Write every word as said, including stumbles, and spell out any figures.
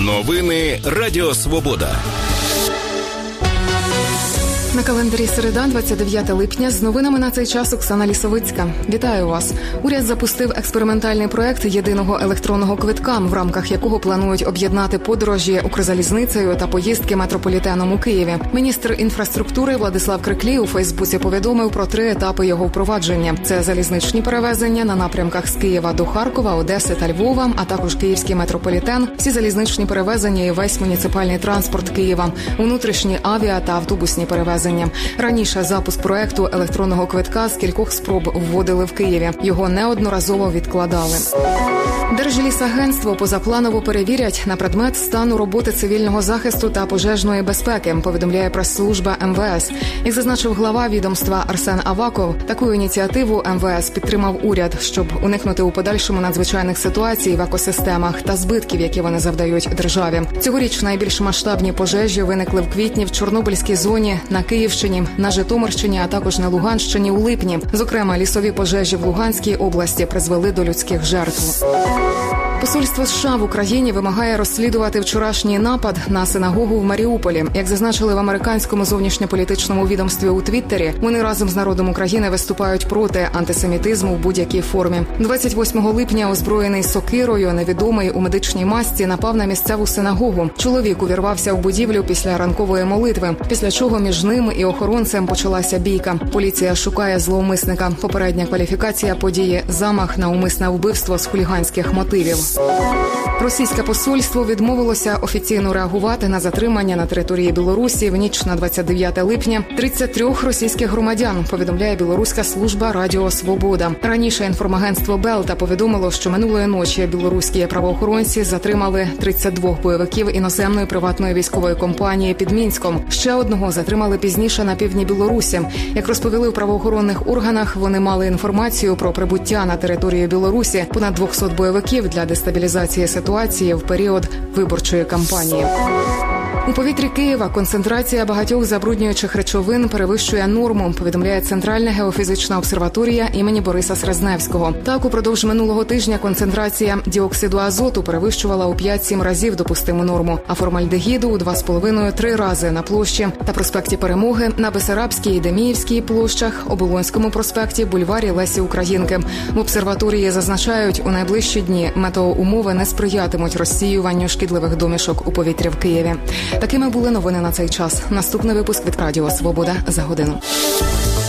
Новини Радіо Свобода. На календарі середа, двадцять дев'яте липня. З новинами на цей час Оксана Лісовицька. Вітаю вас. Уряд запустив експериментальний проект єдиного електронного квитка, в рамках якого планують об'єднати подорожі Укрзалізницею та поїздки метрополітеном у Києві. Міністр інфраструктури Владислав Криклій у Фейсбуці повідомив про три етапи його впровадження. Це залізничні перевезення на напрямках з Києва до Харкова, Одеси та Львова, а також київський метрополітен, всі залізничні перевезення і весь муніципальний транспорт Києва, внутрішні авіа та автобусні перевезення. Раніше запуск проекту електронного квитка з кількох спроб вводили в Києві. Його неодноразово відкладали. Держлісагентство позапланово перевірять на предмет стану роботи цивільного захисту та пожежної безпеки, повідомляє прес-служба ем ве ес. Як зазначив глава відомства Арсен Аваков, таку ініціативу ем ве ес підтримав уряд, щоб уникнути у подальшому надзвичайних ситуацій в екосистемах та збитків, які вони завдають державі. Цьогоріч найбільш масштабні пожежі виникли в квітні в Чорнобильській зоні, на Київщині, на Житомирщині, а також на Луганщині у липні. Зокрема, лісові пожежі в Луганській області призвели до людських жертв. Посольство США в Україні вимагає розслідувати вчорашній напад на синагогу в Маріуполі. Як зазначили в американському зовнішньополітичному відомстві у Твіттері, вони разом з народом України виступають проти антисемітизму в будь-якій формі. двадцять восьмого липня озброєний сокирою невідомий у медичній масці напав на місцеву синагогу. Чоловік увірвався в будівлю після ранкової молитви, після чого між ним і охоронцем почалася бійка. Поліція шукає зловмисника. Попередня кваліфікація події – замах на умисне вбивство з хуліганських мотивів. Російське посольство відмовилося офіційно реагувати на затримання на території Білорусі в ніч на двадцять дев'яте липня тридцять трьох російських громадян, повідомляє білоруська служба Радіо Свобода. Раніше інформагентство Белта повідомило, що минулої ночі білоруські правоохоронці затримали тридцять двох бойовиків іноземної приватної військової компанії під Мінськом. Ще одного затримали пізніше на півдні Білорусі. Як розповіли в правоохоронних органах, вони мали інформацію про прибуття на територію Білорусі понад двохсот бойовиків для дестабілізації ситуації в період виборчої кампанії. У повітрі Києва концентрація багатьох забруднюючих речовин перевищує норму, повідомляє Центральна геофізична обсерваторія імені Бориса Срезневського. Так, упродовж минулого тижня концентрація діоксиду азоту перевищувала у п'ять-сім разів допустиму норму, а формальдегіду у два з половиною-три рази на площі та проспекті Перемоги, на Бесарабській і Деміївській площах, Оболонському проспекті, бульварі Лесі Українки. В обсерваторії зазначають, у найближчі дні метеоумови не сприятимуть розсіюванню шкідливих домішок у повітрі в Києві. Такими були новини на цей час. Наступний випуск від Радіо Свобода за годину.